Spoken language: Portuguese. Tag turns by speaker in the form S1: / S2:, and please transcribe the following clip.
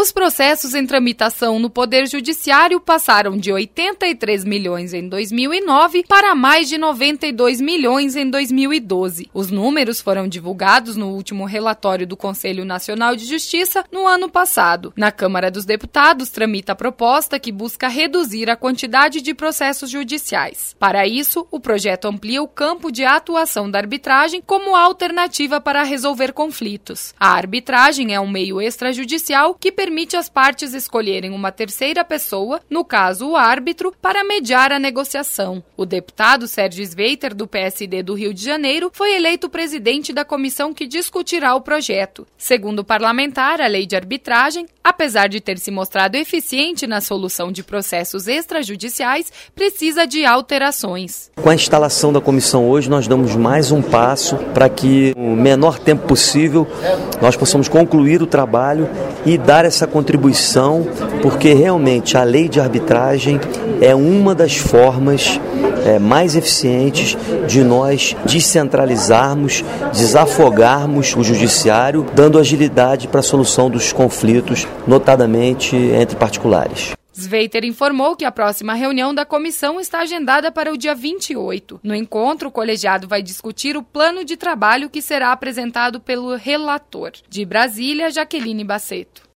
S1: Os processos em tramitação no Poder Judiciário passaram de 83 milhões em 2009 para mais de 92 milhões em 2012. Os números foram divulgados no último relatório do Conselho Nacional de Justiça no ano passado. Na Câmara dos Deputados, tramita a proposta que busca reduzir a quantidade de processos judiciais. Para isso, o projeto amplia o campo de atuação da arbitragem como alternativa para resolver conflitos. A arbitragem é um meio extrajudicial que permite às partes escolherem uma terceira pessoa, no caso o árbitro, para mediar a negociação. O deputado Sérgio Sveiter, do PSD do Rio de Janeiro, foi eleito presidente da comissão que discutirá o projeto. Segundo o parlamentar, a lei de arbitragem, apesar de ter se mostrado eficiente na solução de processos extrajudiciais, precisa de alterações.
S2: Com a instalação da comissão hoje, nós damos mais um passo para que, no menor tempo possível, nós possamos concluir o trabalho e dar essa contribuição, porque realmente a lei de arbitragem é uma das formas mais eficientes de nós descentralizarmos, desafogarmos o judiciário, dando agilidade para a solução dos conflitos, notadamente entre particulares.
S1: Sveiter informou que a próxima reunião da comissão está agendada para o dia 28. No encontro, o colegiado vai discutir o plano de trabalho que será apresentado pelo relator. De Brasília, Jaqueline Baceto.